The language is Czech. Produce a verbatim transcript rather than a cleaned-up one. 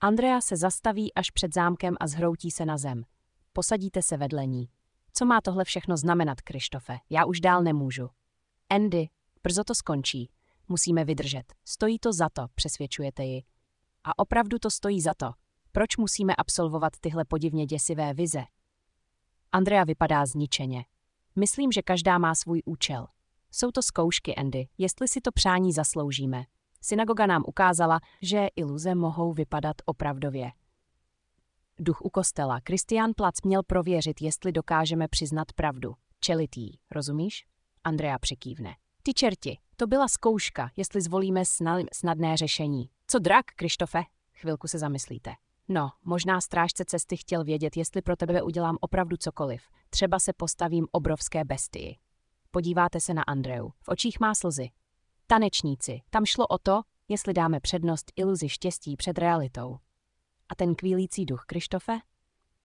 Andrea se zastaví až před zámkem a zhroutí se na zem. Posadíte se vedle ní. Co má tohle všechno znamenat, Krištofe? Já už dál nemůžu. Andy, brzo to skončí. Musíme vydržet. Stojí to za to, přesvědčujete ji. A opravdu to stojí za to. Proč musíme absolvovat tyhle podivně děsivé vize? Andrea vypadá zničeně. Myslím, že každá má svůj účel. Jsou to zkoušky, Andy, jestli si to přání zasloužíme. Synagoga nám ukázala, že iluze mohou vypadat opravdově. Duch u kostela. Christian Platz měl prověřit, jestli dokážeme přiznat pravdu. Čelit jí, rozumíš? Andrea přikývne. Ty čerti, to byla zkouška, jestli zvolíme snadné řešení. Co drak, Krištofe? Chvilku se zamyslíte. No, možná strážce cesty chtěl vědět, jestli pro tebe udělám opravdu cokoliv. Třeba se postavím obrovské bestii. Podíváte se na Andreu. V očích má slzy. Tanečníci. Tam šlo o to, jestli dáme přednost iluzi štěstí před realitou. A ten kvílící duch, Krištofe?